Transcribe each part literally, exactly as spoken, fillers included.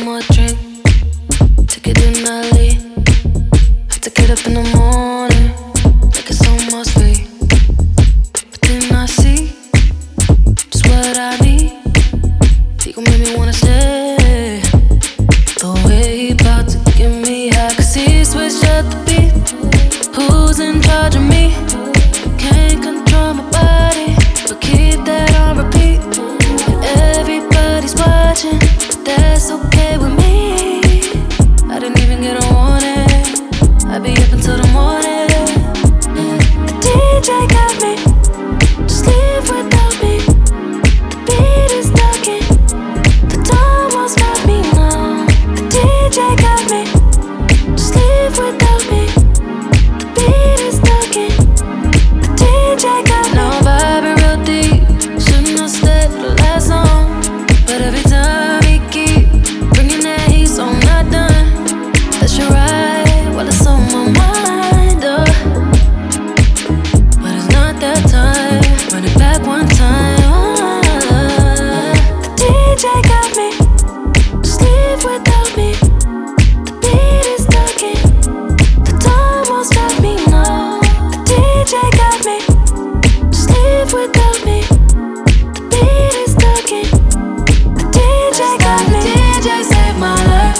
more drink, take it in early. Have to get up in the morning, like it's almost free. But then I see just what I need. He gon' make me wanna stay. The way he bout to get me high, cause he switched up the beat. Who's in charge of me? Can't control my body, but keep that on repeat. And everybody's watching, but that's okay with me. I didn't even get a warning, I'll be up until the morning. The D J got me, just leave without me. The beat is talking, the time won't stop me now. The D J got me, just leave without me. The beat is talking, the D J got me. Now I'm vibing real deep, shouldn't have stayed for the last song, but every time he keep bringing that heat, so I'm not done. That shit right while it's on my mind, oh. But it's not that time, run it back one time, oh. The D J got me, just leave without me. The beat is talking, the time won't stop me now. The D J got me, just leave without me. The beat is talking, the D J got me. The D J saved my life.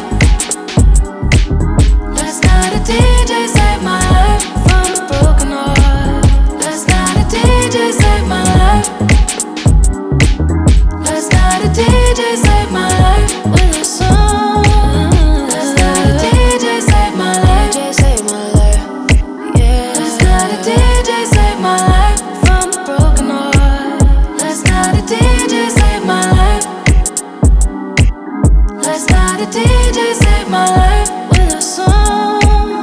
Last night a D J saved my life from a broken heart. Last night a D J saved my life. Last night a D J saved my life with a song. Last night a D J saved my life. D J saved my life. Yeah. Last night a D J saved my life from a broken heart. Last night a D J saved my life. Last night a D J saved my life with a song.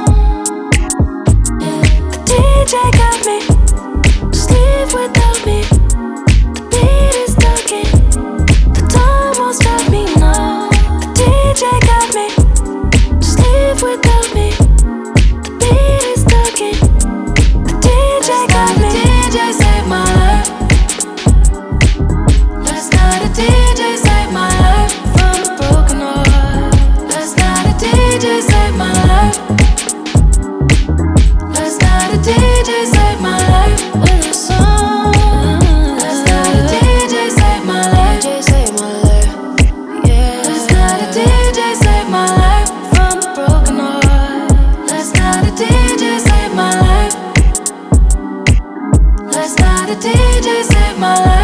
The D J got me, just leave without me. The beat is talking, the time won't stop me now. The D J got me, just leave without me. The beat is talking, the D J got me. The D J saved my life. Last night a D J saved my life from a broken heart. Last night a D J saved my life. Last night a D J saved my life with a song. Last night a D J saved my life. D J saved my life. Yeah. Last night a D J saved my life from a broken heart. Last night a D J saved my life. Last night a D J saved my life.